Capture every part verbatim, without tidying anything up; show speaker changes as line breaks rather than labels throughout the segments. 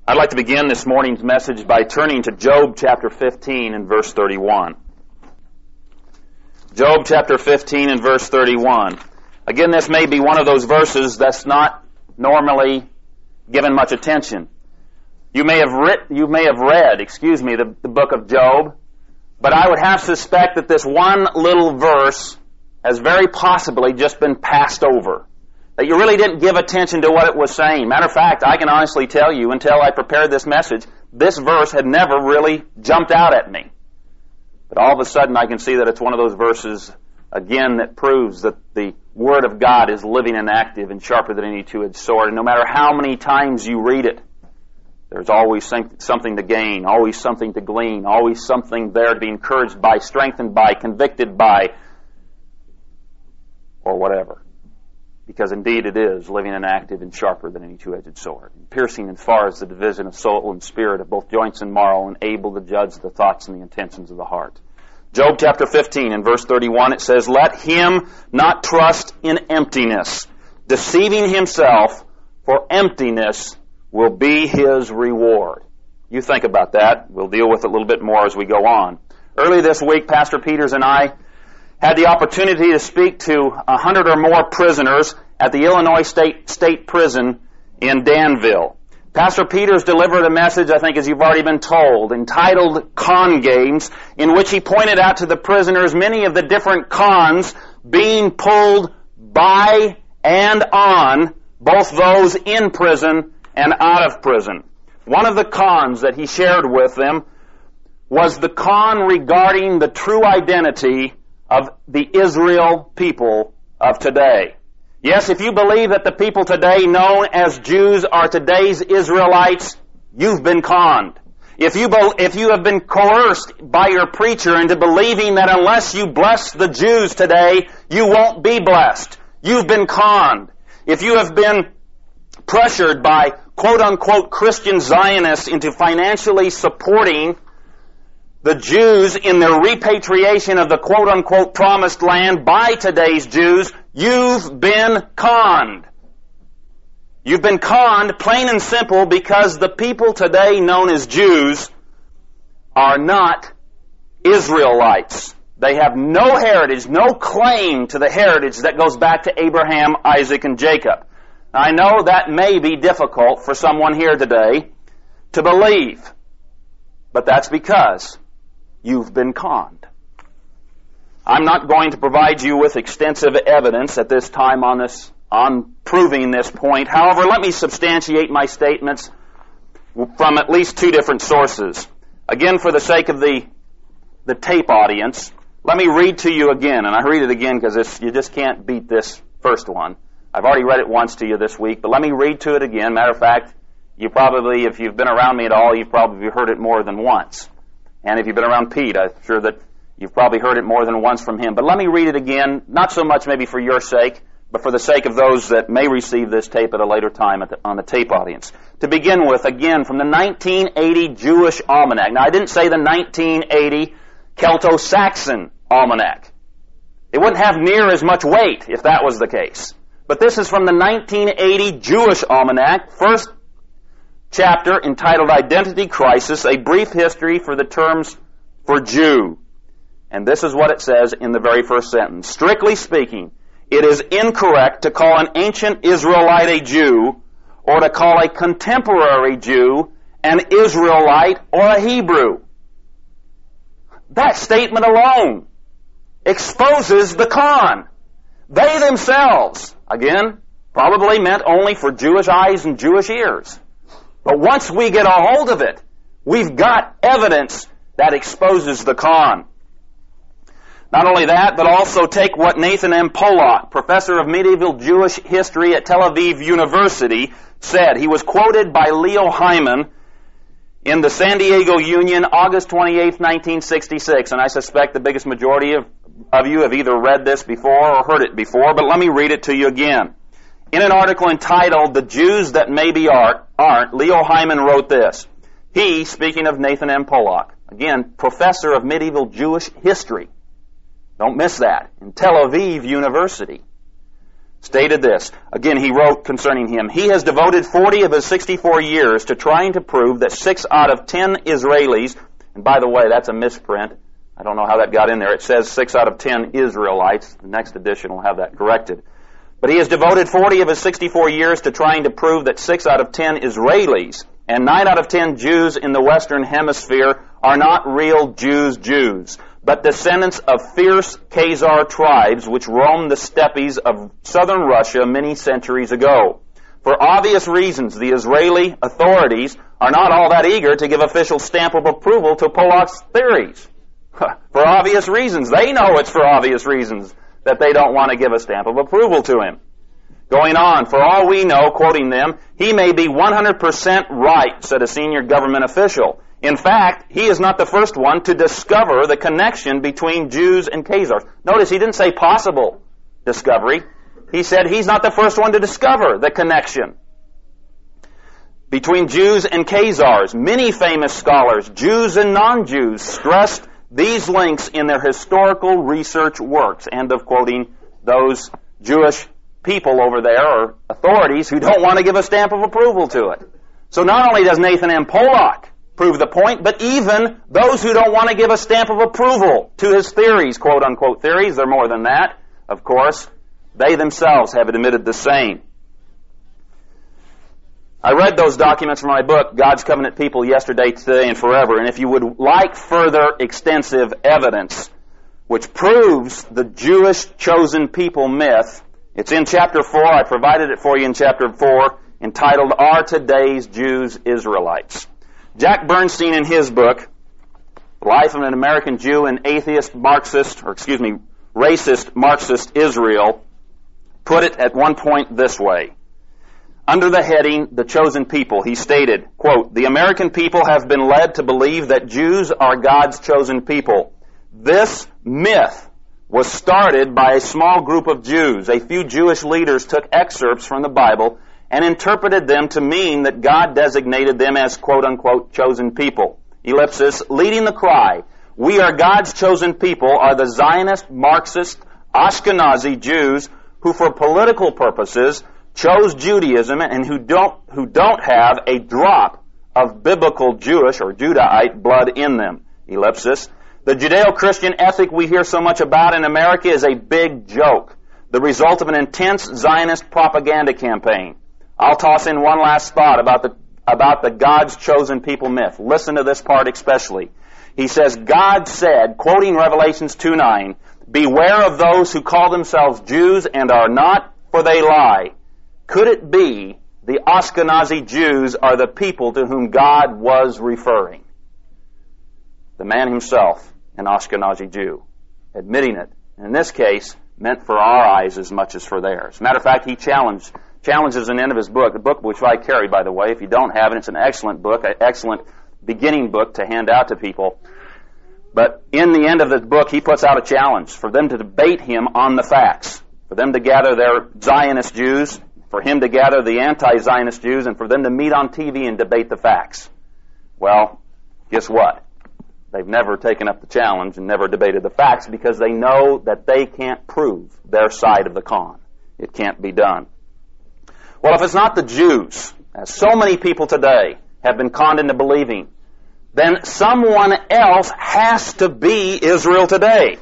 I'd like to begin this morning's message by turning to Job chapter fifteen and verse thirty-one. Job chapter fifteen and verse thirty-one. Again, this may be one of those verses that's not normally given much attention. You may have writ, you may have read, excuse me, the, the book of Job, but I would have to suspect that this one little verse has very possibly just been passed over. That you really didn't give attention to what it was saying. Matter of fact, I can honestly tell you, until I prepared this message, this verse had never really jumped out at me. But all of a sudden I can see that it's one of those verses, again, that proves that the Word of God is living and active and sharper than any two-edged sword. And no matter how many times you read it, there's always something to gain, always something to glean, always something there to be encouraged by, strengthened by, convicted by, or whatever. Because indeed it is living and active and sharper than any two-edged sword, and piercing as far as the division of soul and spirit, of both joints and marrow, and able to judge the thoughts and the intentions of the heart. Job chapter fifteen and verse thirty-one, it says, "Let him not trust in emptiness, deceiving himself, for emptiness will be his reward." You think about that. We'll deal with it a little bit more as we go on. Early this week, Pastor Peters and I had the opportunity to speak to a hundred or more prisoners at the Illinois State State Prison in Danville. Pastor Peters delivered a message, I think as you've already been told, entitled Con Games, in which he pointed out to the prisoners many of the different cons being pulled by and on both those in prison and out of prison. One of the cons that he shared with them was the con regarding the true identity of the Israel people of today. Yes, if you believe that the people today known as Jews are today's Israelites, you've been conned. If you, be, if you have been coerced by your preacher into believing that unless you bless the Jews today, you won't be blessed, you've been conned. If you have been pressured by quote-unquote Christian Zionists into financially supporting the Jews in their repatriation of the quote-unquote promised land by today's Jews, you've been conned. You've been conned, plain and simple, because the people today known as Jews are not Israelites. They have no heritage, no claim to the heritage that goes back to Abraham, Isaac, and Jacob. Now, I know that may be difficult for someone here today to believe, but that's because you've been conned. I'm not going to provide you with extensive evidence at this time on this, on proving this point. However, let me substantiate my statements from at least two different sources. Again, for the sake of the, the tape audience, let me read to you again, and I read it again because you just can't beat this first one. I've already read it once to you this week, but let me read to it again. Matter of fact, you probably, if you've been around me at all, you've probably heard it more than once. And if you've been around Pete, I'm sure that you've probably heard it more than once from him. But let me read it again, not so much maybe for your sake, but for the sake of those that may receive this tape at a later time at the, on the tape audience. To begin with, again, from the nineteen eighty Jewish Almanac. Now, I didn't say the nineteen eighty Celto-Saxon Almanac. It wouldn't have near as much weight if that was the case. But this is from the nineteen eighty Jewish Almanac, first chapter entitled Identity Crisis, a brief history for the terms for Jew. And this is what it says in the very first sentence. Strictly speaking, it is incorrect to call an ancient Israelite a Jew or to call a contemporary Jew an Israelite or a Hebrew. That statement alone exposes the con. They themselves, again, probably meant only for Jewish eyes and Jewish ears. But once we get a hold of it, we've got evidence that exposes the con. Not only that, but also take what Nathan M. Pollock, professor of medieval Jewish history at Tel Aviv University, said. He was quoted by Leo Hyman in the San Diego Union, August twenty-eighth, nineteen sixty-six. And I suspect the biggest majority of, of you have either read this before or heard it before, but let me read it to you again. In an article entitled The Jews That Maybe Aren't, Leo Hyman wrote this. He, speaking of Nathan M. Pollock, again, professor of medieval Jewish history, don't miss that, in Tel Aviv University, stated this. Again, he wrote concerning him, he has devoted forty of his sixty-four years to trying to prove that six out of ten Israelis, and by the way, that's a misprint. I don't know how that got in there. It says six out of ten Israelites. The next edition will have that corrected. But he has devoted forty of his sixty-four years to trying to prove that six out of ten Israelis and nine out of ten Jews in the Western Hemisphere are not real Jews Jews, but descendants of fierce Khazar tribes which roamed the steppes of southern Russia many centuries ago. For obvious reasons, the Israeli authorities are not all that eager to give official stamp of approval to Polak's theories. For obvious reasons. They know it's for obvious reasons that they don't want to give a stamp of approval to him. Going on, for all we know, quoting them, he may be one hundred percent right, said a senior government official. In fact, he is not the first one to discover the connection between Jews and Khazars. Notice he didn't say possible discovery. He said he's not the first one to discover the connection between Jews and Khazars. Many famous scholars, Jews and non-Jews, stressed these links in their historical research works. End of quoting those Jewish people over there, or authorities, who don't want to give a stamp of approval to it. So not only does Nathan M. Polak prove the point, but even those who don't want to give a stamp of approval to his theories, quote-unquote theories, they're more than that, of course, they themselves have admitted the same. I read those documents from my book, God's Covenant People, Yesterday, Today, and Forever, and if you would like further extensive evidence which proves the Jewish chosen people myth, it's in chapter four. I provided it for you in chapter four, entitled, Are Today's Jews Israelites? Jack Bernstein, in his book, Life of an American Jew in Atheist Marxist, or excuse me, Racist Marxist Israel, put it at one point this way. Under the heading, The Chosen People, he stated, quote, the American people have been led to believe that Jews are God's chosen people. This myth was started by a small group of Jews. A few Jewish leaders took excerpts from the Bible and interpreted them to mean that God designated them as quote-unquote chosen people. Ellipsis, leading the cry, we are God's chosen people, are the Zionist, Marxist, Ashkenazi Jews who for political purposes chose Judaism and who don't, who don't have a drop of biblical Jewish or Judahite blood in them. Ellipsis, the Judeo-Christian ethic we hear so much about in America is a big joke, the result of an intense Zionist propaganda campaign. I'll toss in one last thought about the, about the God's chosen people myth. Listen to this part especially. He says, God said, quoting Revelations two nine, beware of those who call themselves Jews and are not, for they lie. Could it be the Ashkenazi Jews are the people to whom God was referring? The man himself, an Ashkenazi Jew, admitting it, in this case, meant for our eyes as much as for theirs. Matter of fact, he challenged, challenges an end of his book, a book which I carry, by the way. If you don't have it, it's an excellent book, an excellent beginning book to hand out to people. But in the end of the book, he puts out a challenge for them to debate him on the facts, for them to gather their Zionist Jews, for him to gather the anti-Zionist Jews, and for them to meet on T V and debate the facts. Well, guess what? They've never taken up the challenge and never debated the facts because they know that they can't prove their side of the con. It can't be done. Well, if it's not the Jews, as so many people today have been conned into believing, then someone else has to be Israel today.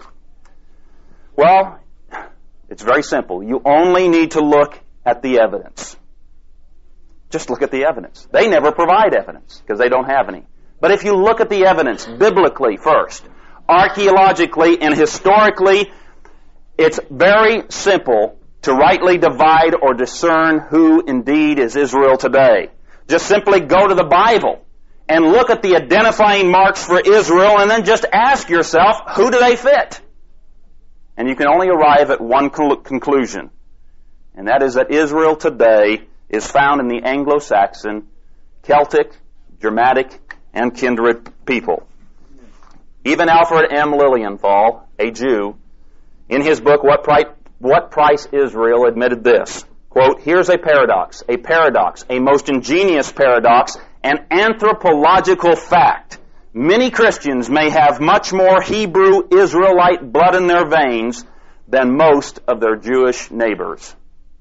Well, it's very simple. You only need to look at the evidence. Just look at the evidence. They never provide evidence because they don't have any. But if you look at the evidence biblically first, archaeologically and historically, it's very simple to rightly divide or discern who indeed is Israel today. Just simply go to the Bible and look at the identifying marks for Israel and then just ask yourself, who do they fit? And you can only arrive at one conclusion, and that is that Israel today is found in the Anglo-Saxon, Celtic, Germanic, and kindred people. Even Alfred M. Lilienthal, a Jew, in his book, What Price, What Price Israel, admitted this, quote, here's a paradox, a paradox, a most ingenious paradox, an anthropological fact. Many Christians may have much more Hebrew Israelite blood in their veins than most of their Jewish neighbors.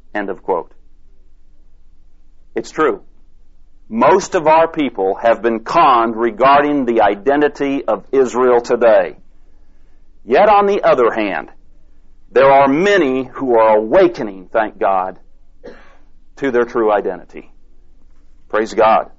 End of quote. It's true. Most of our people have been conned regarding the identity of Israel today. Yet on the other hand, there are many who are awakening, thank God, to their true identity. Praise God.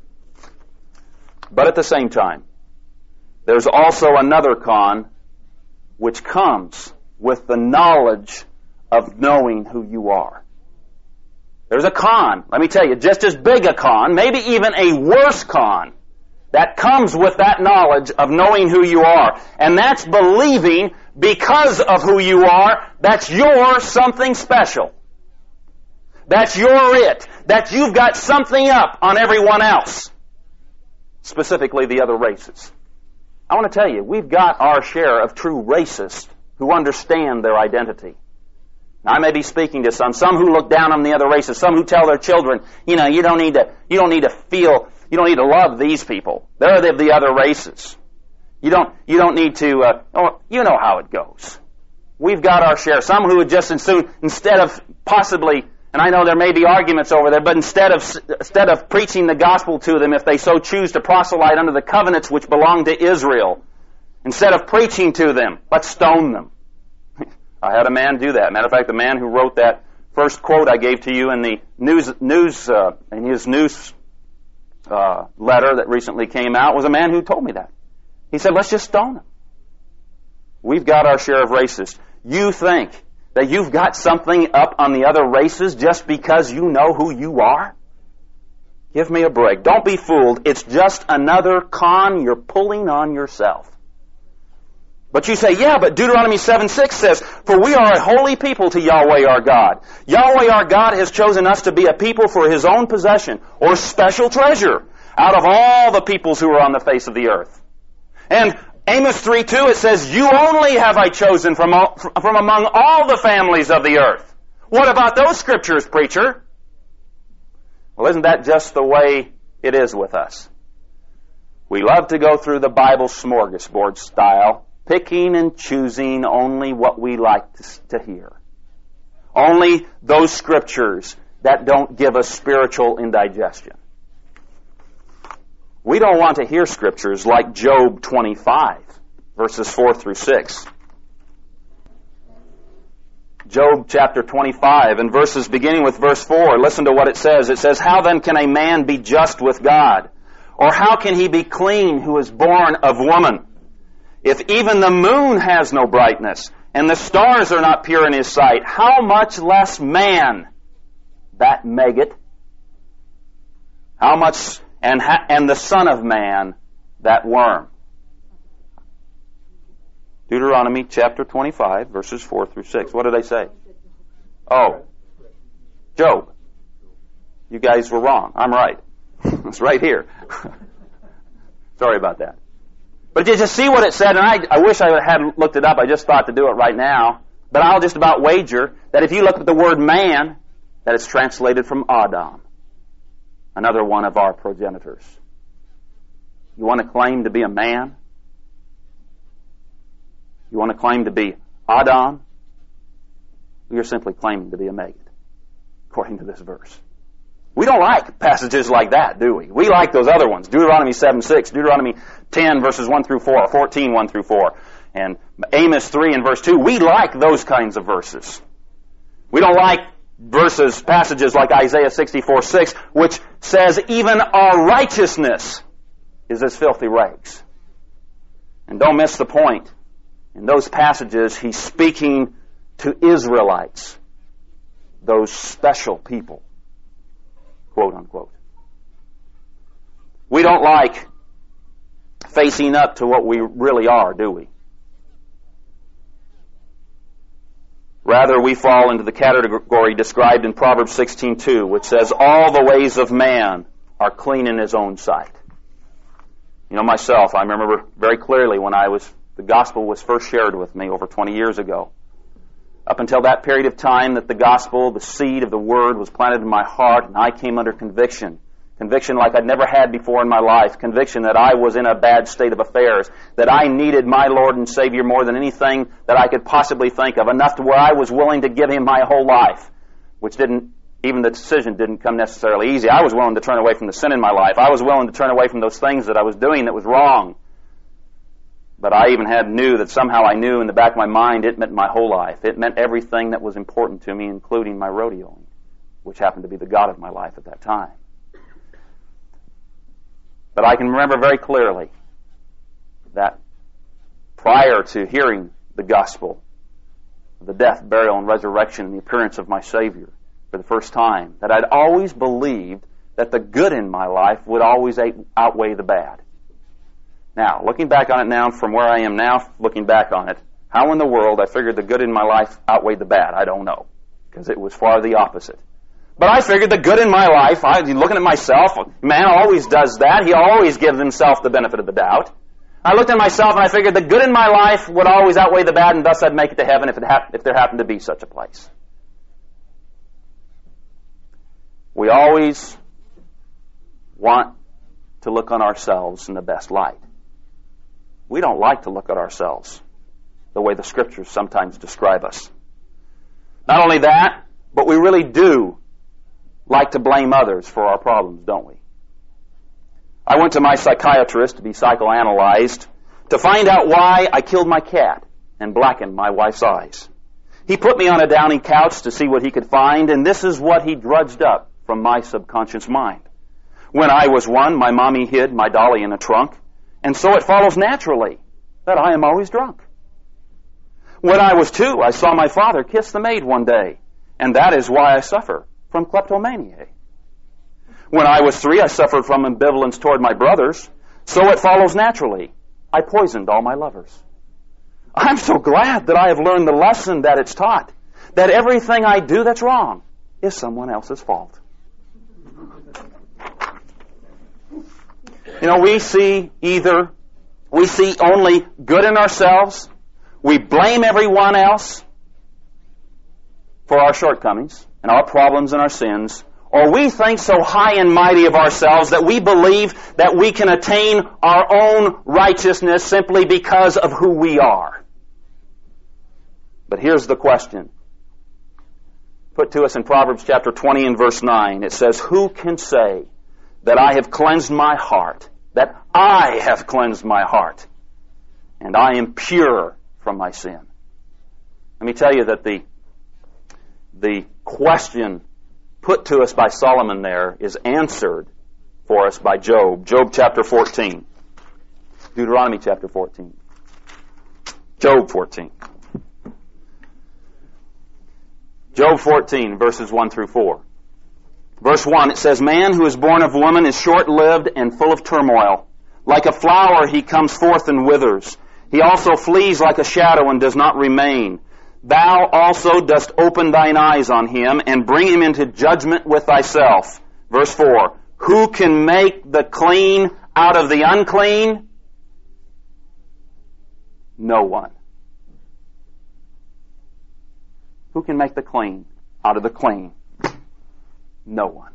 But at the same time, there's also another con which comes with the knowledge of knowing who you are. There's a con, let me tell you, just as big a con, maybe even a worse con, that comes with that knowledge of knowing who you are. And that's believing because of who you are, that's your something special. That's your it. That you've got something up on everyone else. Specifically the other races. I want to tell you, we've got our share of true racists who understand their identity. Now, I may be speaking to some, some who look down on the other races, some who tell their children, you know, you don't need to, you don't need to feel, you don't need to love these people. They're the, the other races. You don't, you don't need to, uh, oh, you know how it goes. We've got our share. Some who would just assume, instead of possibly, and I know there may be arguments over there, but instead of, instead of preaching the gospel to them, if they so choose to proselyte under the covenants which belong to Israel, instead of preaching to them, let's stone them. I had a man do that. Matter of fact, the man who wrote that first quote I gave to you in the news, news uh, in his news uh, letter that recently came out was a man who told me that. He said, let's just stone them. We've got our share of racists. You think that you've got something up on the other races just because you know who you are? Give me a break. Don't be fooled. It's just another con you're pulling on yourself. But you say, yeah, but Deuteronomy seven six says, for we are a holy people to Yahweh our God. Yahweh our God has chosen us to be a people for His own possession, or special treasure, out of all the peoples who are on the face of the earth. And Amos three two, it says, you only have I chosen from, all, from among all the families of the earth. What about those scriptures, preacher? Well, isn't that just the way it is with us? We love to go through the Bible smorgasbord style, picking and choosing only what we like to, to hear. Only those scriptures that don't give us spiritual indigestion. We don't want to hear scriptures like Job twenty-five, verses four through six. Job chapter twenty-five, and verses beginning with verse four, listen to what it says. It says, how then can a man be just with God? Or how can he be clean who is born of woman? If even the moon has no brightness, and the stars are not pure in his sight, how much less man, that maggot? How much, and, ha, and the Son of Man, that worm? Deuteronomy chapter twenty-five, verses four through six. What did I say? Oh, Job. You guys were wrong. I'm right. It's right here. Sorry about that. But you just see what it said, and I, I wish I had looked it up. I just thought to do it right now. But I'll just about wager that if you look at the word man, that it's translated from Adam, another one of our progenitors. You want to claim to be a man? You want to claim to be Adam? You're simply claiming to be a maggot, according to this verse. We don't like passages like that, do we? We like those other ones. Deuteronomy seven six, Deuteronomy ten, verses one through four, fourteen, one through four, and Amos three and verse two. We like those kinds of verses. We don't like verses, passages like Isaiah sixty-four six, which says, even our righteousness is as filthy rags. And don't miss the point. In those passages, he's speaking to Israelites, those special people, quote unquote. We don't like facing up to what we really are, do we? Rather, we fall into the category described in Proverbs sixteen two, which says, all the ways of man are clean in his own sight. You know, myself, I remember very clearly when I was, the gospel was first shared with me over twenty years ago. Up until that period of time that the gospel, the seed of the word, was planted in my heart, and I came under conviction. Conviction like I'd never had before in my life. Conviction that I was in a bad state of affairs. That I needed my Lord and Savior more than anything that I could possibly think of. Enough to where I was willing to give Him my whole life. Which didn't even the decision didn't come necessarily easy. I was willing to turn away from the sin in my life. I was willing to turn away from those things that I was doing that was wrong. But I even had knew that somehow I knew in the back of my mind it meant my whole life. It meant everything that was important to me, including my rodeoing, which happened to be the God of my life at that time. But I can remember very clearly that prior to hearing the gospel, the death, burial, and resurrection, and the appearance of my Savior for the first time, that I'd always believed that the good in my life would always outweigh the bad. Now, looking back on it now, from where I am now, looking back on it, how in the world I figured the good in my life outweighed the bad, I don't know, because it was far the opposite. But I figured the good in my life, I, looking at myself, man always does that. He always gives himself the benefit of the doubt. I looked at myself and I figured the good in my life would always outweigh the bad, and thus I'd make it to heaven if, it hap- if there happened to be such a place. We always want to look on ourselves in the best light. We don't like to look at ourselves the way the Scriptures sometimes describe us. Not only that, but we really do like to blame others for our problems, don't we? I went to my psychiatrist to be psychoanalyzed to find out why I killed my cat and blackened my wife's eyes. He put me on a downy couch to see what he could find, and this is what he drudged up from my subconscious mind. When I was one, my mommy hid my dolly in a trunk, and so it follows naturally that I am always drunk. When I was two, I saw my father kiss the maid one day, and that is why I suffer from kleptomania. When I was three, I suffered from ambivalence toward my brothers, so it follows naturally I poisoned all my lovers. I'm so glad that I have learned the lesson that it's taught, that everything I do that's wrong is someone else's fault. You know, we see either, we see only good in ourselves, we blame everyone else for our shortcomings and our problems and our sins, or we think so high and mighty of ourselves that we believe that we can attain our own righteousness simply because of who we are. But here's the question, put to us in Proverbs chapter twenty and verse nine. It says, "Who can say that I have cleansed my heart, that I have cleansed my heart, and I am pure from my sin?" Let me tell you that the, the question put to us by Solomon there is answered for us by Job. Job chapter fourteen. Deuteronomy chapter fourteen. Job fourteen. Job fourteen, verses one through four. Verse one, it says, "Man who is born of woman is short-lived and full of turmoil. Like a flower he comes forth and withers. He also flees like a shadow and does not remain. Thou also dost open thine eyes on him and bring him into judgment with thyself." Verse four, "Who can make the clean out of the unclean? No one." Who can make the clean out of the clean? No one.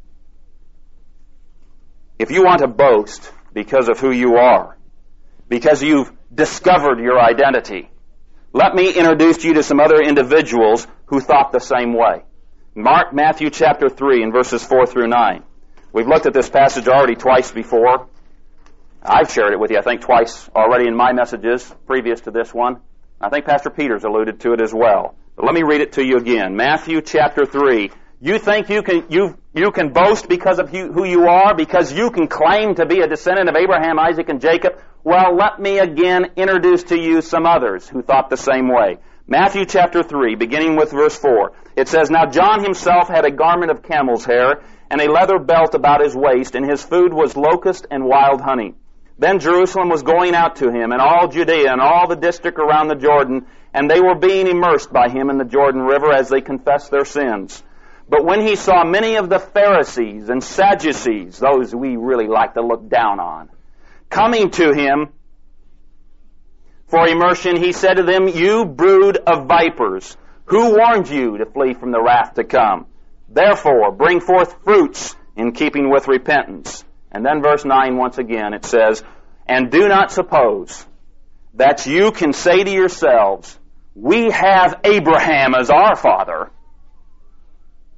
If you want to boast because of who you are, because you've discovered your identity, let me introduce you to some other individuals who thought the same way. Mark, Matthew chapter three and verses four through nine. We've looked at this passage already twice before. I've shared it with you, I think, twice already in my messages previous to this one. I think Pastor Peters alluded to it as well. But let me read it to you again. Matthew chapter three. You think you can you you can boast because of who you are, because you can claim to be a descendant of Abraham, Isaac, and Jacob? Well, let me again introduce to you some others who thought the same way. Matthew chapter three, beginning with verse four. It says, "Now John himself had a garment of camel's hair and a leather belt about his waist, and his food was locust and wild honey. Then Jerusalem was going out to him, and all Judea and all the district around the Jordan, and they were being immersed by him in the Jordan River as they confessed their sins. But when he saw many of the Pharisees and Sadducees," those we really like to look down on, "coming to him for immersion, he said to them, 'You brood of vipers, who warned you to flee from the wrath to come? Therefore, bring forth fruits in keeping with repentance.'" And then verse nine once again, it says, "And do not suppose that you can say to yourselves, 'We have Abraham as our father.'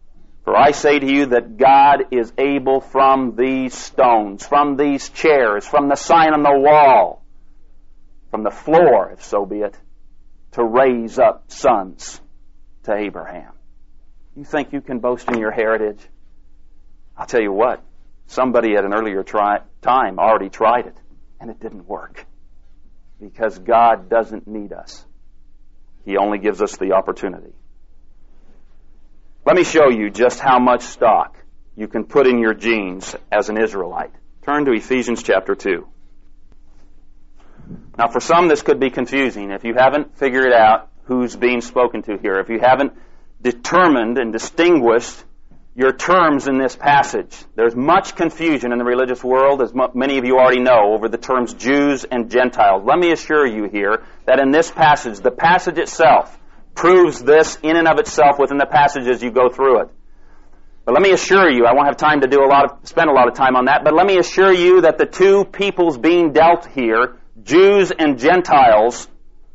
For I say to you that God is able from these stones, from these chairs, from the sign on the wall, from the floor, if so be it, to raise up sons to Abraham. You think you can boast in your heritage? I'll tell you what, somebody at an earlier try, time already tried it, and it didn't work. Because God doesn't need us. He only gives us the opportunity. Let me show you just how much stock you can put in your genes as an Israelite. Turn to Ephesians chapter two. Now, for some, this could be confusing. If you haven't figured out who's being spoken to here, if you haven't determined and distinguished your terms in this passage, there's much confusion in the religious world, as many of you already know, over the terms Jews and Gentiles. Let me assure you here that in this passage, the passage itself proves this in and of itself within the passage as you go through it. But let me assure you, I won't have time to do a lot of, spend a lot of time on that, but let me assure you that the two peoples being dealt here, Jews and Gentiles,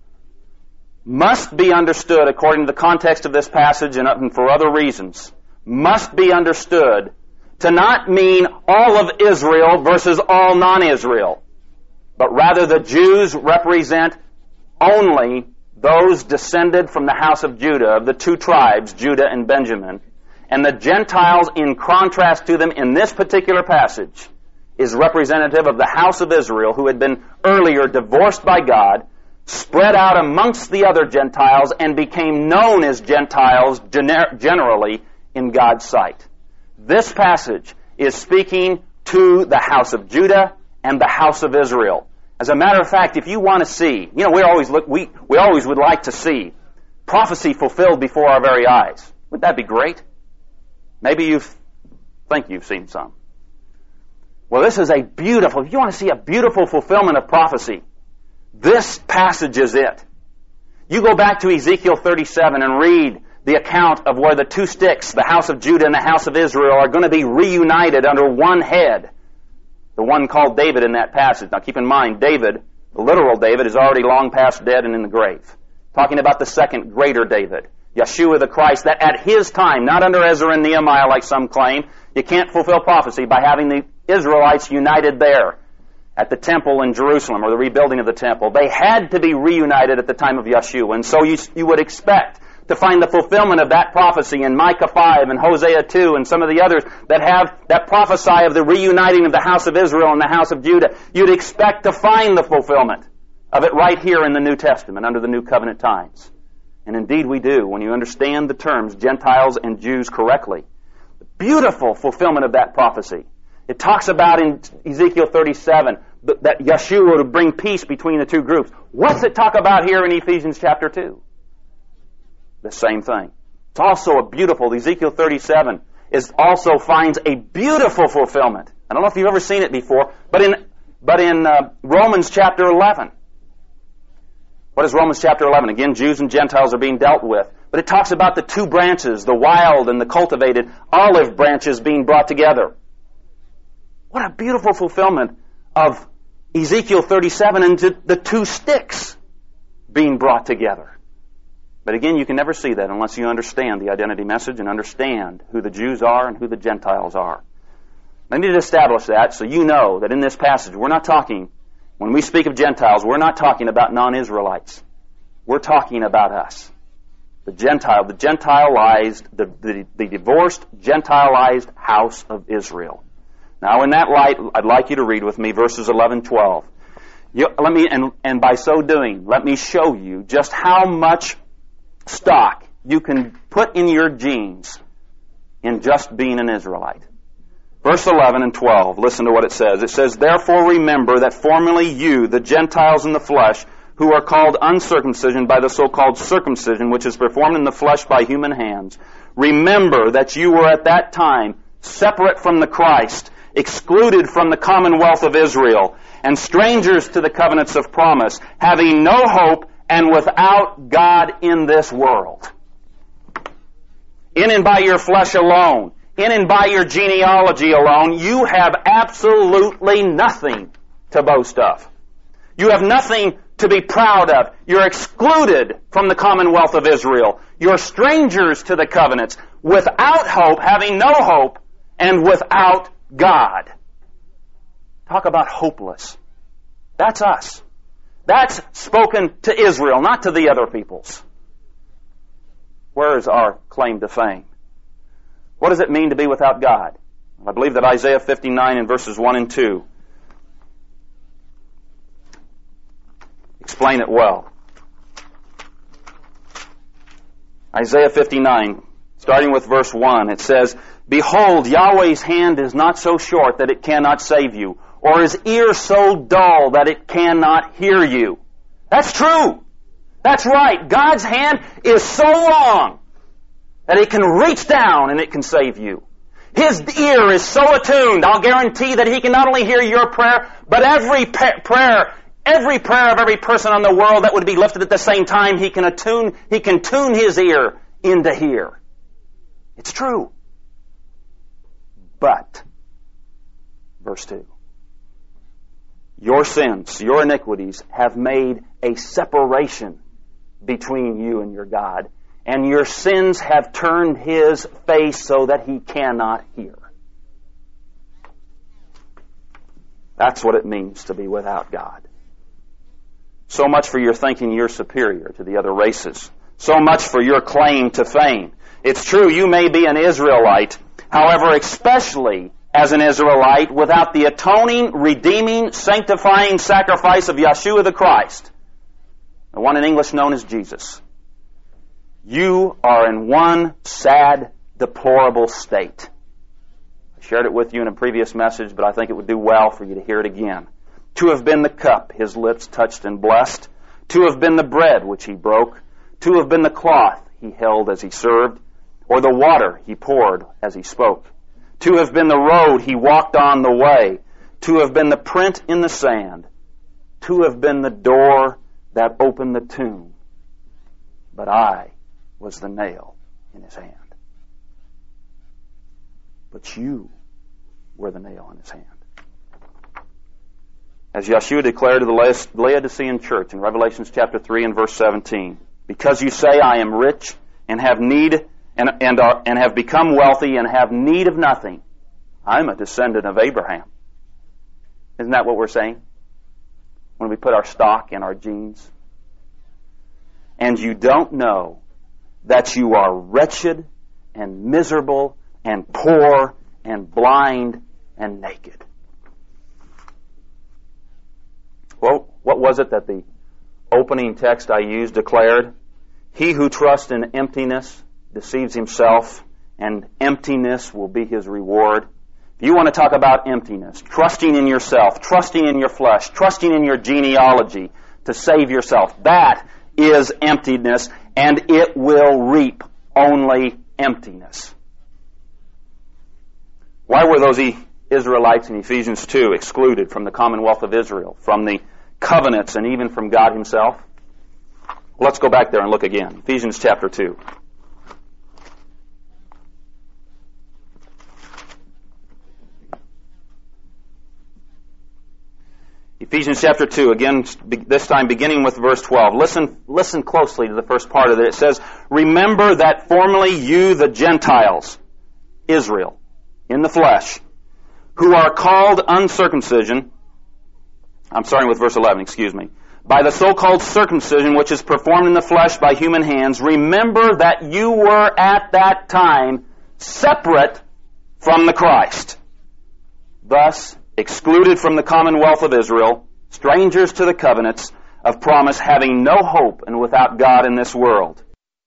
must be understood according to the context of this passage and for other reasons, must be understood to not mean all of Israel versus all non-Israel, but rather the Jews represent only those descended from the house of Judah, of the two tribes, Judah and Benjamin, and the Gentiles, in contrast to them in this particular passage, is representative of the house of Israel, who had been earlier divorced by God, spread out amongst the other Gentiles, and became known as Gentiles gener- generally in God's sight. This passage is speaking to the house of Judah and the house of Israel. As a matter of fact, if you want to see, you know, we always look, we, we always would like to see prophecy fulfilled before our very eyes. Wouldn't that be great? Maybe you think you've seen some. Well, this is a beautiful, if you want to see a beautiful fulfillment of prophecy, this passage is it. You go back to Ezekiel thirty-seven and read the account of where the two sticks, the house of Judah and the house of Israel, are going to be reunited under one head. The one called David in that passage. Now keep in mind, David, the literal David, is already long past dead and in the grave. Talking about the second greater David, Yeshua the Christ, that at his time, not under Ezra and Nehemiah like some claim, you can't fulfill prophecy by having the Israelites united there at the temple in Jerusalem, or the rebuilding of the temple. They had to be reunited at the time of Yeshua, and so you, you would expect to find the fulfillment of that prophecy in Micah five and Hosea two and some of the others that have that prophesy of the reuniting of the house of Israel and the house of Judah. You'd expect to find the fulfillment of it right here in the New Testament under the New Covenant times. And indeed we do when you understand the terms Gentiles and Jews correctly. The beautiful fulfillment of that prophecy. It talks about in Ezekiel thirty-seven that Yeshua would bring peace between the two groups. What's it talk about here in Ephesians chapter two? The same thing. It's also a beautiful, Ezekiel thirty-seven is also finds a beautiful fulfillment. I don't know if you've ever seen it before, but in but in uh, Romans chapter eleven. What is Romans chapter eleven? Again, Jews and Gentiles are being dealt with. But it talks about the two branches, the wild and the cultivated olive branches being brought together. What a beautiful fulfillment of Ezekiel thirty-seven and the two sticks being brought together. But again, you can never see that unless you understand the identity message and understand who the Jews are and who the Gentiles are. I need to establish that so you know that in this passage we're not talking, when we speak of Gentiles, we're not talking about non-Israelites. We're talking about us. The Gentile, the Gentilized, the, the, the divorced, Gentilized house of Israel. Now in that light, I'd like you to read with me verses eleven, twelve. You, let me, and, and by so doing, let me show you just how much stock you can put in your genes in just being an Israelite. Verse eleven and twelve, listen to what it says. It says, "Therefore remember that formerly you, the Gentiles in the flesh, who are called uncircumcision by the so-called circumcision, which is performed in the flesh by human hands, remember that you were at that time separate from the Christ, excluded from the commonwealth of Israel, and strangers to the covenants of promise, having no hope and without God in this world." In and by your flesh alone, in and by your genealogy alone, you have absolutely nothing to boast of. You have nothing to be proud of. You're excluded from the commonwealth of Israel. You're strangers to the covenants. without hope, having no hope, and without God. Talk about hopeless. That's us. That's spoken to Israel, not to the other peoples. Where is our claim to fame? What does it mean to be without God? I believe that Isaiah fifty-nine in verses one and two explain it well. Isaiah fifty-nine, starting with verse one, it says, "Behold, Yahweh's hand is not so short that it cannot save you, or his ear so dull that it cannot hear you." That's true. That's right. God's hand is so long that it can reach down and it can save you. His ear is so attuned, I'll guarantee that He can not only hear your prayer, but every pa- prayer, every prayer of every person on the world that would be lifted at the same time, He can attune, He can tune His ear in to hear. It's true. But, verse two, your sins, your iniquities have made a separation between you and your God, and your sins have turned His face so that He cannot hear. That's what it means to be without God. So much for your thinking you're superior to the other races. So much for your claim to fame. It's true, you may be an Israelite, however, especially as an Israelite, without the atoning, redeeming, sanctifying sacrifice of Yeshua the Christ, the one in English known as Jesus, you are in one sad, deplorable state. I shared it with you in a previous message, but I think it would do well for you to hear it again. To have been the cup His lips touched and blessed, to have been the bread which He broke, to have been the cloth He held as He served, or the water He poured as He spoke, to have been the road He walked on the way, to have been the print in the sand, to have been the door that opened the tomb. But I was the nail in His hand. But you were the nail in His hand. As Yeshua declared to the Laodicean church in Revelation chapter three and verse seventeen, "Because you say, I am rich and have need and, and, are, and have become wealthy and have need of nothing, I'm a descendant of Abraham." Isn't that what we're saying when we put our stock in our jeans? And you don't know that you are wretched and miserable and poor and blind and naked. Well, what was it that the opening text I used declared? He who trusts in emptiness deceives himself, and emptiness will be his reward. If you want to talk about emptiness, trusting in yourself, trusting in your flesh, trusting in your genealogy to save yourself, that is emptiness, and it will reap only emptiness. Why were those Israelites in Ephesians two excluded from the commonwealth of Israel, from the covenants, and even from God Himself? Let's go back there and look again. Ephesians chapter two. Ephesians chapter two, again, this time beginning with verse twelve. Listen, listen closely to the first part of it. It says, "Remember that formerly you, the Gentiles," Israel, in the flesh, "who are called uncircumcision," I'm starting with verse eleven, excuse me, "by the so-called circumcision which is performed in the flesh by human hands, remember that you were at that time separate from the Christ, thus excluded from the commonwealth of Israel, strangers to the covenants of promise, having no hope and without God in this world."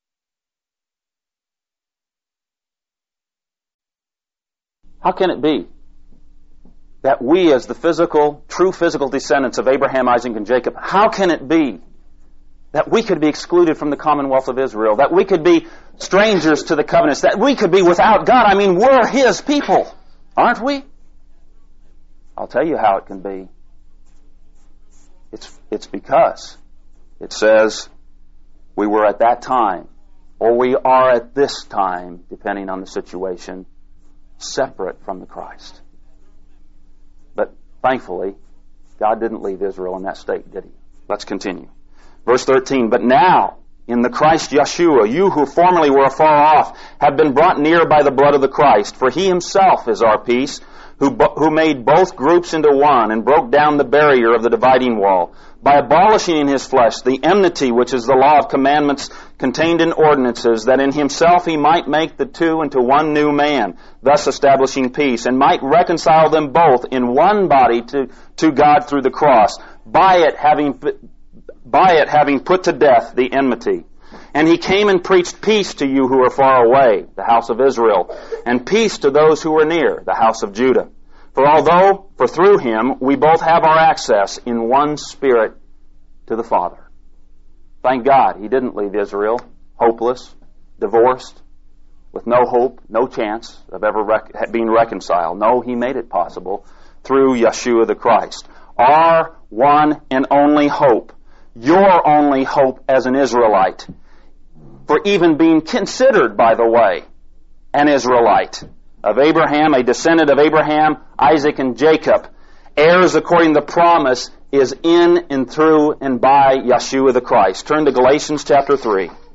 How can it be that we, as the physical, true physical descendants of Abraham, Isaac, and Jacob, how can it be that we could be excluded from the commonwealth of Israel, that we could be strangers to the covenants, that we could be without God? I mean, we're His people, aren't we? I'll tell you how it can be. It's, it's because it says we were at that time, or we are at this time, depending on the situation, separate from the Christ. But thankfully, God didn't leave Israel in that state, did He? Let's continue. Verse thirteen, "But now in the Christ Yeshua, you who formerly were afar off have been brought near by the blood of the Christ. For he himself is our peace, who, who made both groups into one and broke down the barrier of the dividing wall, by abolishing in his flesh the enmity which is the law of commandments contained in ordinances, that in himself he might make the two into one new man, thus establishing peace, and might reconcile them both in one body to, to God through the cross, by it having by it having put to death the enmity. And he came and preached peace to you who are far away, the house of Israel, and peace to those who are near, the house of Judah. For although, for through him, we both have our access in one Spirit to the Father. Thank God he didn't leave Israel hopeless, divorced, with no hope, no chance of ever rec- being reconciled. No, he made it possible through Yeshua the Christ. Our one and only hope, your only hope as an Israelite, for even being considered, by the way, an Israelite, of Abraham, a descendant of Abraham, Isaac, and Jacob, heirs according to the promise, is in and through and by Yeshua the Christ. Turn to Galatians chapter three. In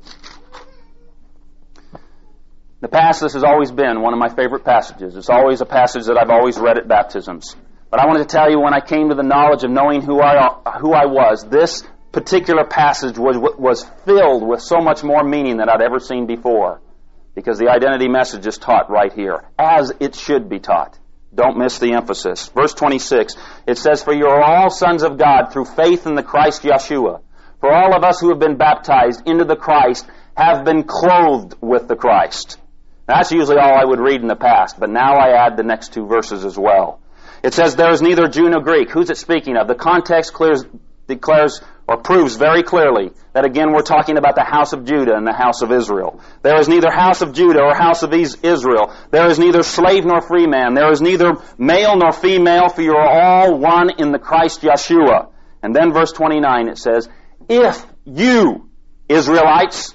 the past, this has always been one of my favorite passages. It's always a passage that I've always read at baptisms. But I wanted to tell you, when I came to the knowledge of knowing who I who I was, this particular passage was was filled with so much more meaning than I'd ever seen before, because the identity message is taught right here, as it should be taught. Don't miss the emphasis. Verse twenty-six, it says, "For you are all sons of God through faith in the Christ Yeshua. For all of us who have been baptized into the Christ have been clothed with the Christ." Now, that's usually all I would read in the past, but now I add the next two verses as well. It says, "There is neither Jew nor Greek." Who's it speaking of? The context clears, declares or proves very clearly that, again, we're talking about the house of Judah and the house of Israel. There is neither house of Judah or house of Israel. There is neither slave nor free man. There is neither male nor female, for you are all one in the Christ Yeshua. And then verse twenty-nine, it says, "If you, Israelites,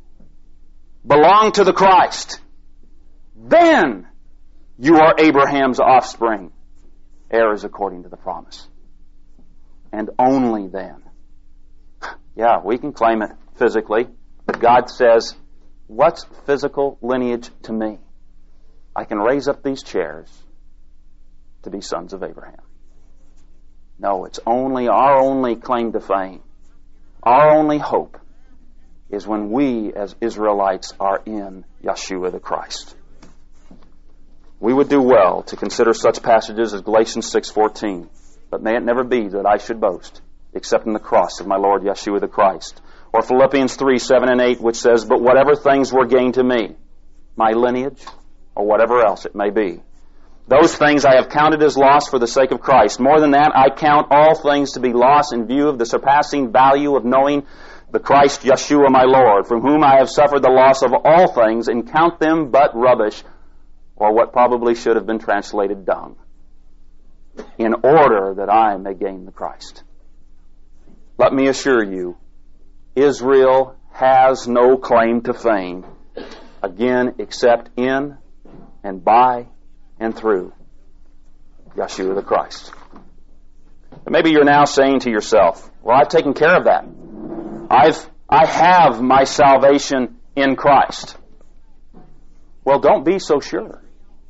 belong to the Christ, then you are Abraham's offspring, heirs according to the promise." And only then. Yeah, we can claim it physically, but God says, what's physical lineage to me? I can raise up these chairs to be sons of Abraham. No, it's only our only claim to fame, our only hope, is when we as Israelites are in Yeshua the Christ. We would do well to consider such passages as Galatians six fourteen. But may it never be that I should boast, except in the cross of my Lord Yeshua the Christ. Or Philippians three seven and eight, which says, "But whatever things were gained to me," my lineage, or whatever else it may be, "those things I have counted as loss for the sake of Christ. More than that, I count all things to be loss in view of the surpassing value of knowing the Christ Yeshua my Lord, from whom I have suffered the loss of all things, and count them but rubbish," or what probably should have been translated dung, "in order that I may gain the Christ." Let me assure you, Israel has no claim to fame, again, except in and by and through Yeshua the Christ. But maybe you're now saying to yourself, well, I've taken care of that. I've, I have my salvation in Christ. Well, don't be so sure.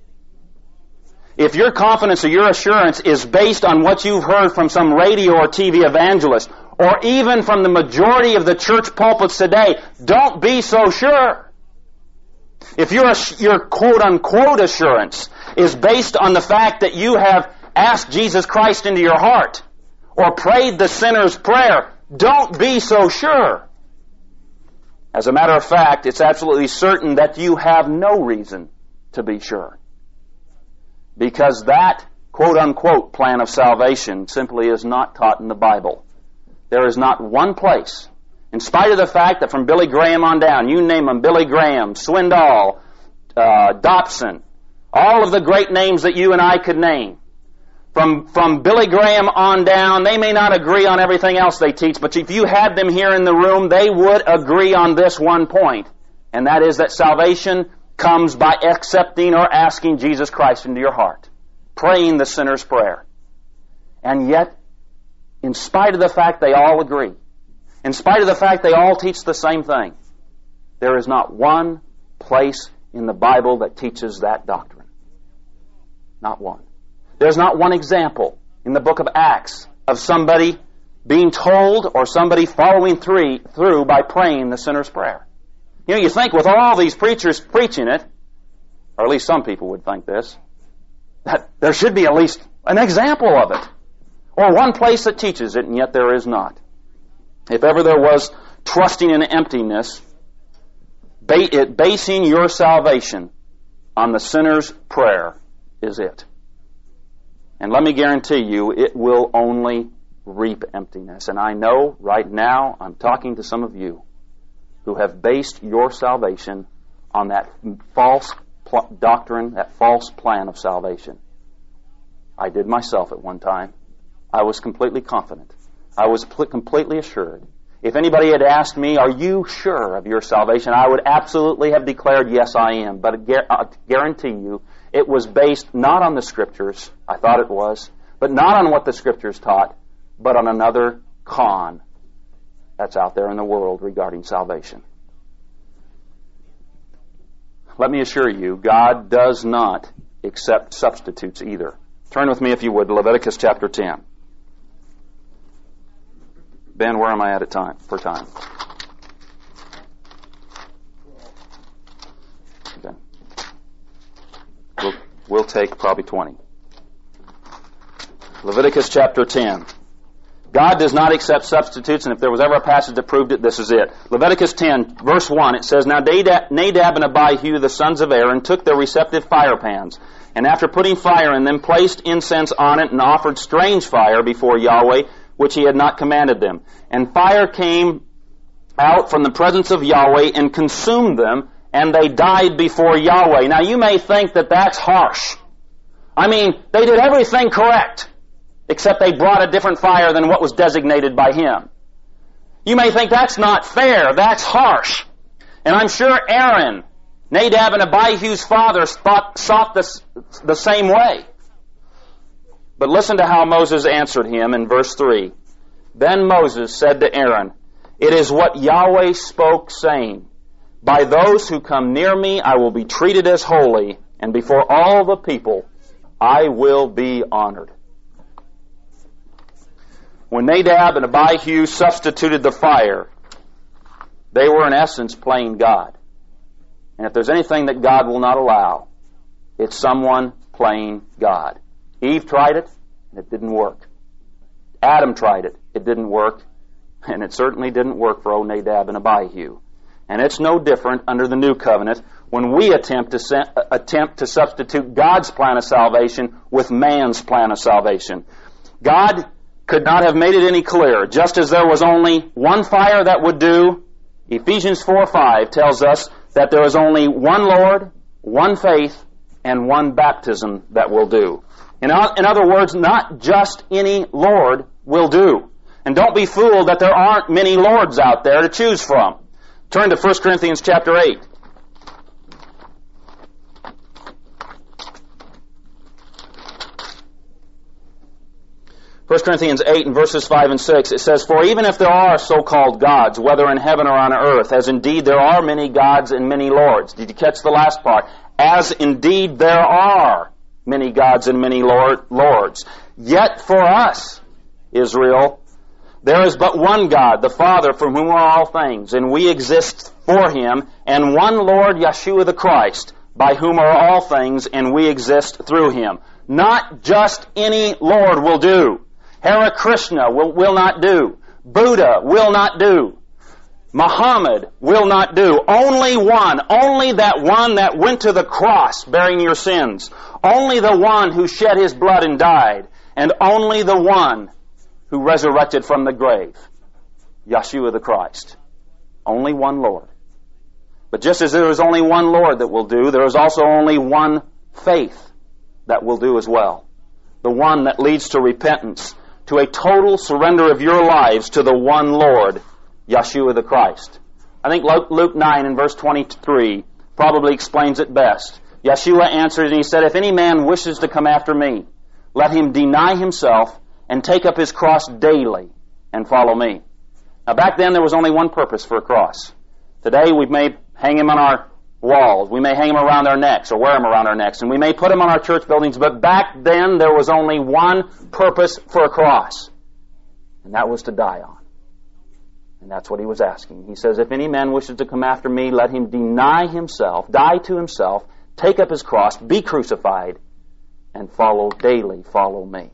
If your confidence or your assurance is based on what you've heard from some radio or T V evangelist, or even from the majority of the church pulpits today, don't be so sure. If your, your quote-unquote assurance is based on the fact that you have asked Jesus Christ into your heart, or prayed the sinner's prayer, don't be so sure. As a matter of fact, it's absolutely certain that you have no reason to be sure. Because that quote-unquote plan of salvation simply is not taught in the Bible. There is not one place, in spite of the fact that from Billy Graham on down, you name them, Billy Graham, Swindoll, uh, Dobson, all of the great names that you and I could name, from, from Billy Graham on down, they may not agree on everything else they teach, but if you had them here in the room, they would agree on this one point, and that is that salvation comes by accepting or asking Jesus Christ into your heart, praying the sinner's prayer. And yet, in spite of the fact they all agree, In spite of the fact they all teach the same thing, there is not one place in the Bible that teaches that doctrine. Not one. There's not one example in the book of Acts of somebody being told or somebody following through, through by praying the sinner's prayer. You know, you think with all these preachers preaching it, or at least some people would think this, that there should be at least an example of it, or one place that teaches it, and yet there is not. If ever there was trusting in emptiness, it, basing your salvation on the sinner's prayer is it. And let me guarantee you, it will only reap emptiness. And I know right now I'm talking to some of you who have based your salvation on that false pl- doctrine, that false plan of salvation. I did myself at one time. I was completely confident. I was pl- completely assured. If anybody had asked me, are you sure of your salvation? I would absolutely have declared, yes, I am. But I guarantee you, it was based not on the Scriptures, I thought it was, but not on what the Scriptures taught, but on another con that's out there in the world regarding salvation. Let me assure you, God does not accept substitutes either. Turn with me, if you would, to Leviticus chapter ten. Ben, where am I at at time for time? Okay. We'll, we'll take probably twenty. Leviticus chapter ten. God does not accept substitutes, and if there was ever a passage that proved it, this is it. Leviticus ten, verse one, it says, Now Nadab and Abihu, the sons of Aaron, took their receptive fire pans, and after putting fire in them, placed incense on it, and offered strange fire before Yahweh, which he had not commanded them. And fire came out from the presence of Yahweh and consumed them, and they died before Yahweh. Now you may think that that's harsh. I mean, they did everything correct, except they brought a different fire than what was designated by him. You may think that's not fair, that's harsh. And I'm sure Aaron, Nadab and Abihu's father, thought, sought the, the same way. But listen to how Moses answered him in verse three. Then Moses said to Aaron, It is what Yahweh spoke, saying, By those who come near me I will be treated as holy, and before all the people I will be honored. When Nadab and Abihu substituted the fire, they were in essence playing God. And if there's anything that God will not allow, it's someone playing God. Eve tried it, and it didn't work. Adam tried it, it didn't work, and it certainly didn't work for old Nadab and Abihu. And it's no different under the new covenant when we attempt to se- attempt to substitute God's plan of salvation with man's plan of salvation. God could not have made it any clearer. Just as there was only one fire that would do, Ephesians four five tells us that there is only one Lord, one faith, and one baptism that will do. In, in other words, not just any Lord will do. And don't be fooled that there aren't many Lords out there to choose from. Turn to First Corinthians chapter eight. First Corinthians eight and verses five and six, it says, For even if there are so-called gods, whether in heaven or on earth, as indeed there are many gods and many lords. Did you catch the last part? As indeed there are many gods and many lord, lords. Yet for us, Israel, there is but one God, the Father, from whom are all things, and we exist for Him, and one Lord, Yeshua the Christ, by whom are all things, and we exist through Him. Not just any Lord will do. Hare Krishna will, will not do. Buddha will not do. Muhammad will not do. Only one, only that one that went to the cross bearing your sins. Only the one who shed his blood and died. And only the one who resurrected from the grave. Yeshua the Christ. Only one Lord. But just as there is only one Lord that will do, there is also only one faith that will do as well. The one that leads to repentance, to a total surrender of your lives to the one Lord, Yeshua the Christ. I think Luke nine and verse twenty-three probably explains it best. Yeshua answered and he said, If any man wishes to come after me, let him deny himself and take up his cross daily and follow me. Now back then there was only one purpose for a cross. Today we may hang them on our walls. We may hang them around our necks or wear them around our necks. And we may put them on our church buildings. But back then there was only one purpose for a cross. And that was to die on. And that's what he was asking. He says, if any man wishes to come after me, let him deny himself, die to himself, take up his cross, be crucified, and follow daily, follow me.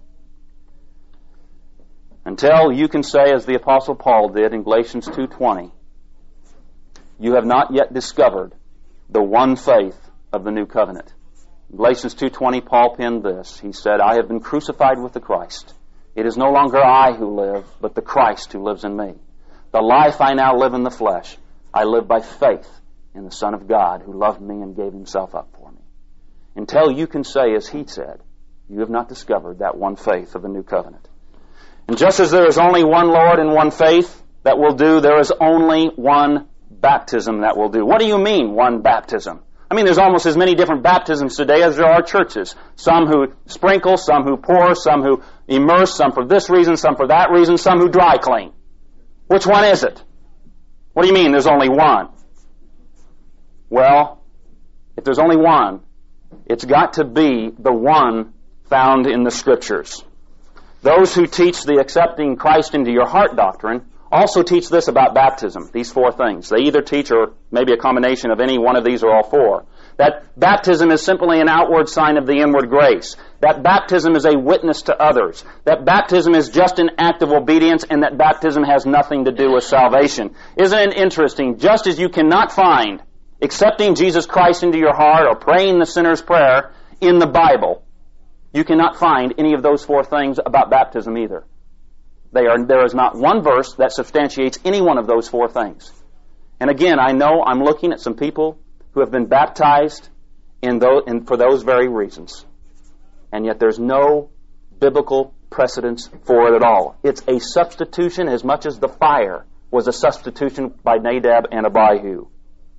Until you can say, as the Apostle Paul did in Galatians two twenty, you have not yet discovered the one faith of the new covenant. In Galatians two twenty, Paul penned this. He said, I have been crucified with the Christ. It is no longer I who live, but the Christ who lives in me. The life I now live in the flesh, I live by faith in the Son of God who loved me and gave himself up for me. Until you can say, as he said, you have not discovered that one faith of the new covenant. And just as there is only one Lord and one faith that will do, there is only one baptism that will do. What do you mean, one baptism? I mean, there's almost as many different baptisms today as there are churches. Some who sprinkle, some who pour, some who immerse, some for this reason, some for that reason, some who dry clean. Which one is it? What do you mean there's only one? Well, if there's only one, it's got to be the one found in the Scriptures. Those who teach the accepting Christ into your heart doctrine also teach this about baptism, these four things. They either teach, or maybe a combination of any one of these or all four, that baptism is simply an outward sign of the inward grace, that baptism is a witness to others, that baptism is just an act of obedience, and that baptism has nothing to do with salvation. Isn't it interesting? Just as you cannot find accepting Jesus Christ into your heart or praying the sinner's prayer in the Bible, you cannot find any of those four things about baptism either. They are, there is not one verse that substantiates any one of those four things. And again, I know I'm looking at some people who have been baptized in those, in, for those very reasons. And yet there's no biblical precedence for it at all. It's a substitution as much as the fire was a substitution by Nadab and Abihu.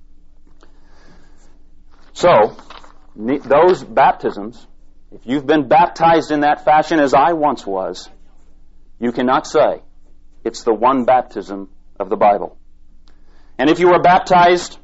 So, those baptisms, if you've been baptized in that fashion as I once was, you cannot say it's the one baptism of the Bible. And if you were baptized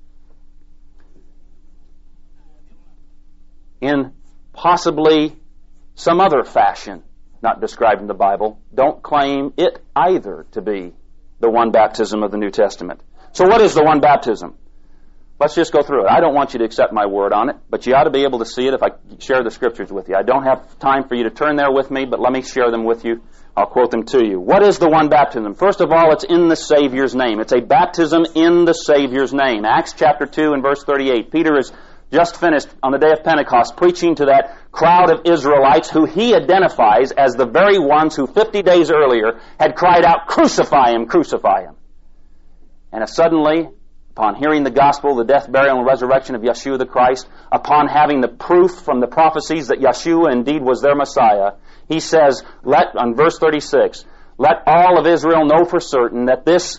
in possibly some other fashion not described in the Bible, don't claim it either to be the one baptism of the New Testament. So what is the one baptism? Let's just go through it. I don't want you to accept my word on it, but you ought to be able to see it if I share the Scriptures with you. I don't have time for you to turn there with me, but let me share them with you. I'll quote them to you. What is the one baptism? First of all, it's in the Savior's name. It's a baptism in the Savior's name. Acts chapter two and verse thirty-eight. Peter has just finished on the day of Pentecost preaching to that crowd of Israelites who he identifies as the very ones who fifty days earlier had cried out, "Crucify him, crucify him." And if suddenly, upon hearing the gospel, the death, burial, and resurrection of Yeshua the Christ, upon having the proof from the prophecies that Yeshua indeed was their Messiah, he says, let, on verse thirty-six, let all of Israel know for certain that this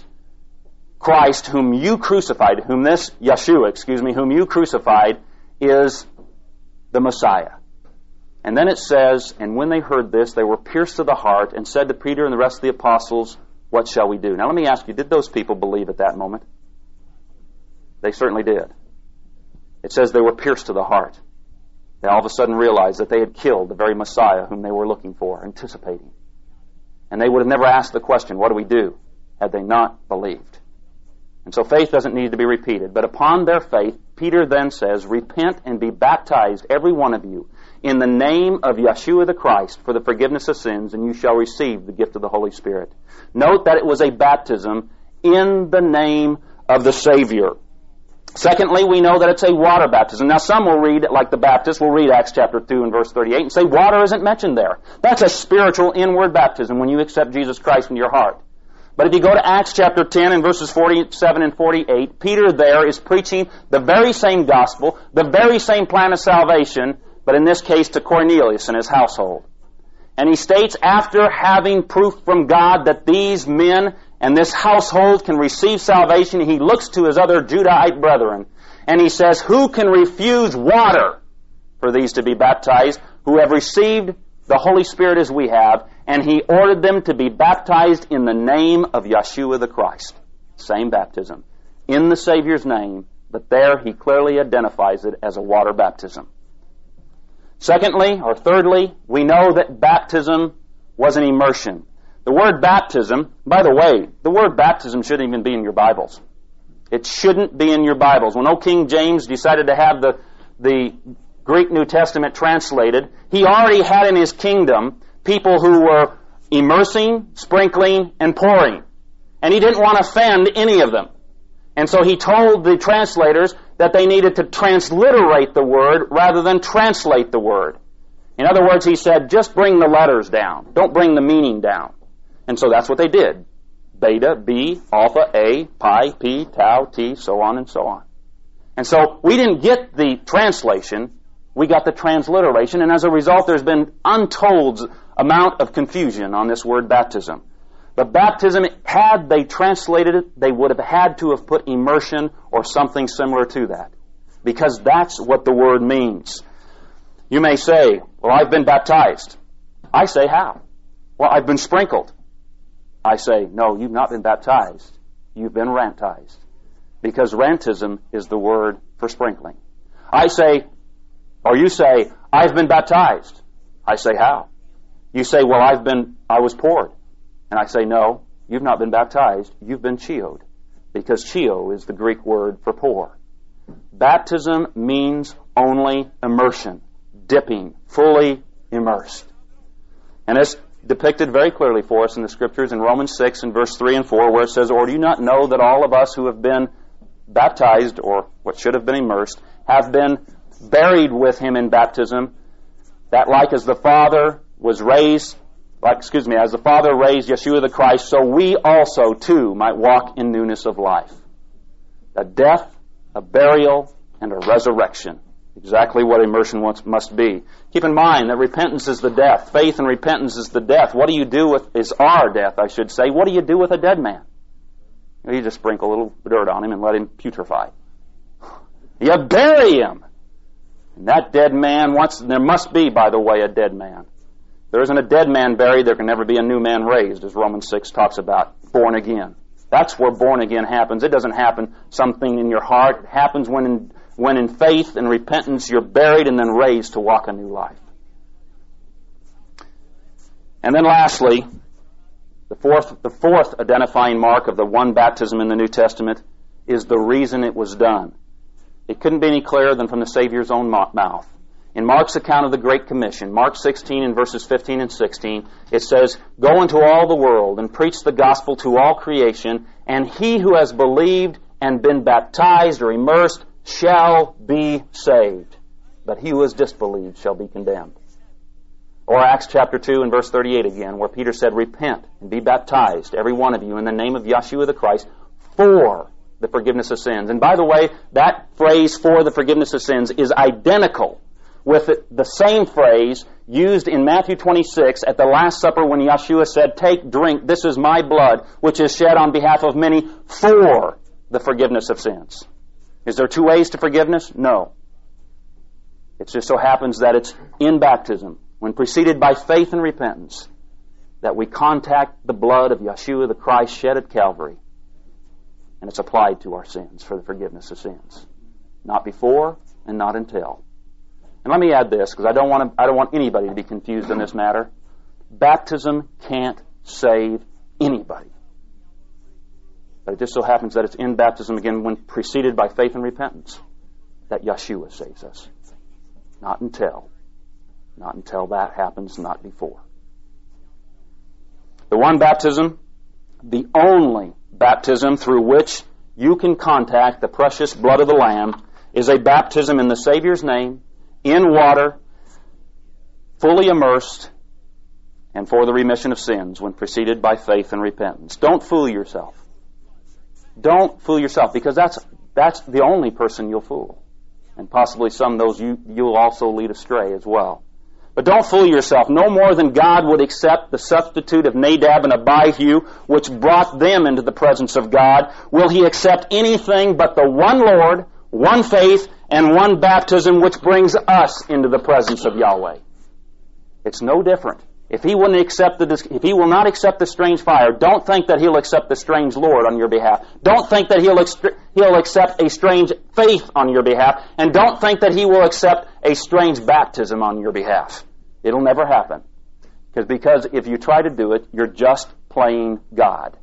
Christ whom you crucified, whom this Yeshua, excuse me, whom you crucified, is the Messiah. And then it says, and when they heard this, they were pierced to the heart and said to Peter and the rest of the apostles, what shall we do? Now let me ask you, did those people believe at that moment? They certainly did. It says they were pierced to the heart. They all of a sudden realized that they had killed the very Messiah whom they were looking for, anticipating. And they would have never asked the question, what do we do, had they not believed? And so faith doesn't need to be repeated. But upon their faith, Peter then says, repent and be baptized, every one of you, in the name of Yeshua the Christ for the forgiveness of sins, and you shall receive the gift of the Holy Spirit. Note that it was a baptism in the name of the Savior. Secondly, we know that it's a water baptism. Now, some will read, like the Baptists, will read Acts chapter two and verse thirty-eight and say water isn't mentioned there. That's a spiritual inward baptism when you accept Jesus Christ into your heart. But if you go to Acts chapter ten and verses forty-seven and forty-eight, Peter there is preaching the very same gospel, the very same plan of salvation, but in this case to Cornelius and his household. And he states, after having proof from God that these men and this household can receive salvation, he looks to his other Judahite brethren, and he says, who can refuse water for these to be baptized, who have received the Holy Spirit as we have, and He ordered them to be baptized in the name of Yeshua the Christ. Same baptism. In the Savior's name, but there He clearly identifies it as a water baptism. Secondly, or thirdly, we know that baptism was an immersion. The word baptism, by the way, the word baptism shouldn't even be in your Bibles. It shouldn't be in your Bibles. When old King James decided to have the, the Greek New Testament translated, he already had in his kingdom people who were immersing, sprinkling, and pouring. And he didn't want to offend any of them. And so he told the translators that they needed to transliterate the word rather than translate the word. In other words, he said, just bring the letters down. Don't bring the meaning down. And so that's what they did. Beta, B, alpha, A, pi, P, tau, T, so on and so on. And so we didn't get the translation, we got the transliteration, and as a result there's been untold amount of confusion on this word baptism. But baptism, had they translated it, they would have had to have put immersion or something similar to that. Because that's what the word means. You may say, well, I've been baptized. I say, how? Well, I've been sprinkled. I say, no, you've not been baptized. You've been rantized. Because rantism is the word for sprinkling. I say, or you say, I've been baptized. I say, how? You say, well, I've been, I was poured. And I say, no, you've not been baptized. You've been chioed. Because chio is the Greek word for pour. Baptism means only immersion, dipping, fully immersed. And it's depicted very clearly for us in the Scriptures in Romans six and verse three and four, where it says, or do you not know that all of us who have been baptized, or what should have been immersed, have been buried with Him in baptism, that like as the Father was raised, like, excuse me, as the Father raised Yeshua the Christ, so we also too might walk in newness of life. A death, a burial, and a resurrection. Exactly what immersion must be. Keep in mind that repentance is the death. Faith and repentance is the death. What do you do with, is our death, I should say. What do you do with a dead man? You just sprinkle a little dirt on him and let him putrefy. You bury him. And that dead man, once, there must be, by the way, a dead man. If there isn't a dead man buried, there can never be a new man raised, as Romans six talks about, born again. That's where born again happens. It doesn't happen something in your heart. It happens when in, when in faith and repentance you're buried and then raised to walk a new life. And then lastly, the fourth, the fourth identifying mark of the one baptism in the New Testament is the reason it was done. It couldn't be any clearer than from the Savior's own mouth. In Mark's account of the Great Commission, Mark sixteen and verses fifteen and sixteen, it says, go into all the world and preach the gospel to all creation, and he who has believed and been baptized or immersed shall be saved. But he who has disbelieved shall be condemned. Or Acts chapter two and verse thirty-eight again, where Peter said, repent and be baptized, every one of you, in the name of Yeshua the Christ, for the forgiveness of sins. And by the way, that phrase, for the forgiveness of sins, is identical with the same phrase used in Matthew twenty-six at the Last Supper when Yeshua said, take, drink, this is my blood, which is shed on behalf of many for the forgiveness of sins. Is there two ways to forgiveness? No. It just so happens that it's in baptism, when preceded by faith and repentance, that we contact the blood of Yeshua the Christ shed at Calvary, and it's applied to our sins for the forgiveness of sins. Not before and not until. And let me add this, because I don't want to, I don't want anybody to be confused in this matter. Baptism can't save anybody. But it just so happens that it's in baptism, again, when preceded by faith and repentance, that Yeshua saves us. Not until. Not until that happens, not before. The one baptism, the only baptism through which you can contact the precious blood of the Lamb, is a baptism in the Savior's name, in water, fully immersed, and for the remission of sins when preceded by faith and repentance. Don't fool yourself. Don't fool yourself, because that's that's the only person you'll fool. And possibly some of those you, you'll also lead astray as well. But don't fool yourself. No more than God would accept the substitute of Nadab and Abihu, which brought them into the presence of God, will He accept anything but the one Lord, one faith, and one baptism which brings us into the presence of Yahweh. It's no different. If he wouldn't accept the, if he will not accept the strange fire, don't think that he'll accept the strange Lord on your behalf. Don't think that he'll ex- he'll accept a strange faith on your behalf, and don't think that he will accept a strange baptism on your behalf. It'll never happen. Because because if you try to do it, you're just playing God.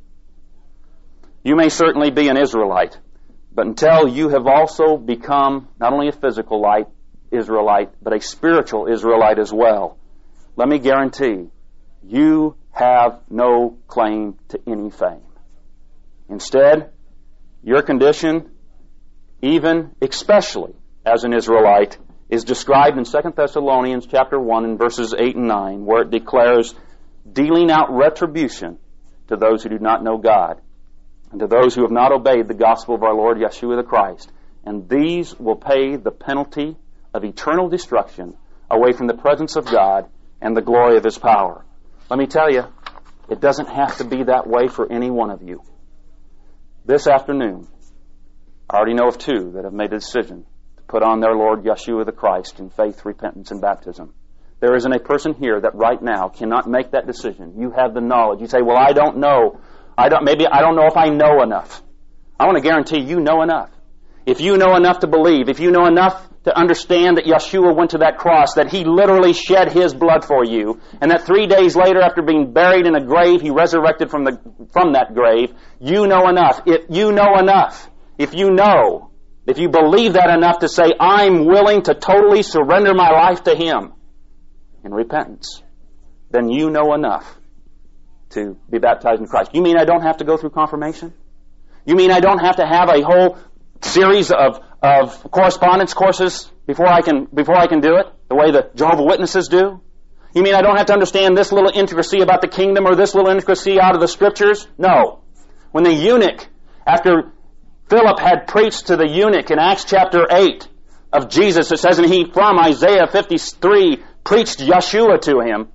You may certainly be an Israelite, but until you have also become not only a physical light Israelite, but a spiritual Israelite as well, let me guarantee, you have no claim to any fame. Instead, your condition, even especially as an Israelite, is described in Second Thessalonians chapter one and verses eight and nine, where it declares dealing out retribution to those who do not know God and to those who have not obeyed the gospel of our Lord Yeshua the Christ. And these will pay the penalty of eternal destruction away from the presence of God and the glory of His power. Let me tell you, it doesn't have to be that way for any one of you. This afternoon, I already know of two that have made a decision to put on their Lord Yeshua the Christ in faith, repentance, and baptism. There isn't a person here that right now cannot make that decision. You have the knowledge. You say, well, I don't know. I don't, maybe I don't know if I know enough. I want to guarantee you know enough. If you know enough to believe, if you know enough to understand that Yeshua went to that cross, that He literally shed His blood for you, and that three days later, after being buried in a grave, He resurrected from the from that grave, you know enough. If you know enough, if you know, if you believe that enough to say, I'm willing to totally surrender my life to Him in repentance, then you know enough to be baptized in Christ. You mean I don't have to go through confirmation? You mean I don't have to have a whole series of of correspondence courses before I can before I can do it, the way the Jehovah's Witnesses do? You mean I don't have to understand this little intricacy about the kingdom or this little intricacy out of the Scriptures? No. When the eunuch, after Philip had preached to the eunuch in Acts chapter eight of Jesus, it says, and he from Isaiah fifty-three preached Yeshua to him.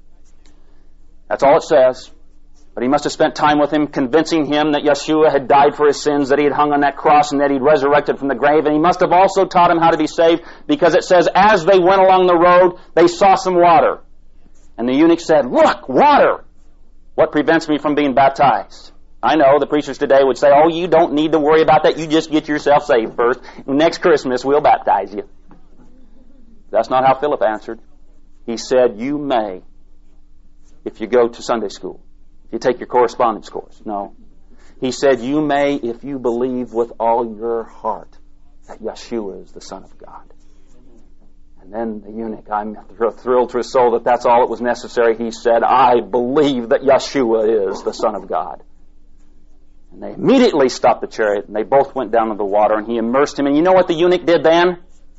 That's all it says. But he must have spent time with him, convincing him that Yeshua had died for his sins, that he had hung on that cross, and that he'd resurrected from the grave. And he must have also taught him how to be saved, because it says, as they went along the road, they saw some water. And the eunuch said, look, water! What prevents me from being baptized? I know the preachers today would say, oh, you don't need to worry about that. You just get yourself saved first. Next Christmas, we'll baptize you. That's not how Philip answered. He said, you may, if you go to Sunday school. You take your correspondence course. No. He said, you may if you believe with all your heart that Yeshua is the Son of God. And then the eunuch, I'm thrilled to his soul that that's all that was necessary. He said, I believe that Yeshua is the Son of God. And they immediately stopped the chariot, and they both went down to the water, and he immersed him. And you know what the eunuch did then?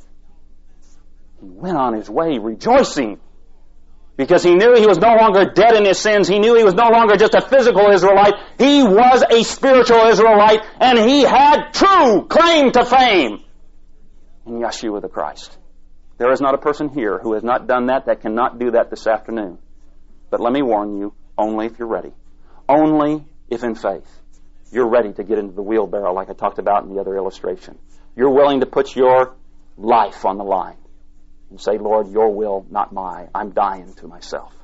He went on his way rejoicing. Because he knew he was no longer dead in his sins. He knew he was no longer just a physical Israelite. He was a spiritual Israelite, and he had true claim to fame in Yeshua the Christ. There is not a person here who has not done that that cannot do that this afternoon. But let me warn you, only if you're ready. Only if in faith you're ready to get into the wheelbarrow like I talked about in the other illustration. You're willing to put your life on the line. And say, Lord, your will, not mine. I'm dying to myself.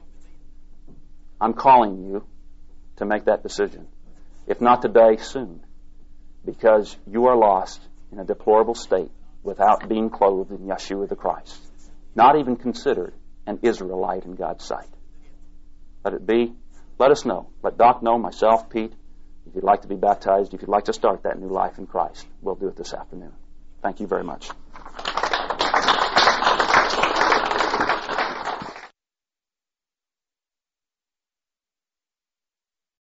I'm calling you to make that decision. If not today, soon. Because you are lost in a deplorable state without being clothed in Yeshua the Christ. Not even considered an Israelite in God's sight. Let it be. Let us know. Let Doc know, myself, Pete, if you'd like to be baptized, if you'd like to start that new life in Christ. We'll do it this afternoon. Thank you very much.